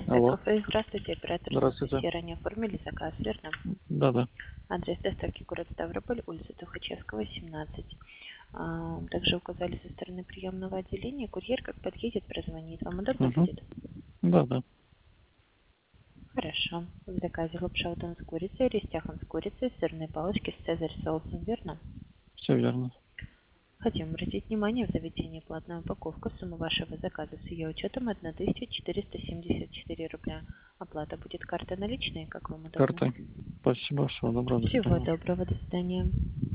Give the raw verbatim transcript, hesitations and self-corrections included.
Сайт Алло. кафе. Здравствуйте, оператор Здравствуйте. Сера. Не оформили заказ, верно? Да-да. Адрес доставки город Ставрополь, улица Тухачевского, семнадцать. А, также указали со стороны приемного отделения. Курьер как подъедет, прозвонит. Вам удобно Угу. будет? Да-да. Хорошо. В заказе лапша удон с курицей, рестяхан с курицей, сырные палочки с цезарь соусом, верно? Все верно. Хотим обратить внимание, в заведении платная упаковка. Сумма вашего заказа с ее учетом тысяча четыреста семьдесят четыре рубля. Оплата будет карта наличные, как вам удобно. Картой. Спасибо. Всего доброго. До Всего свидания. доброго, до свидания.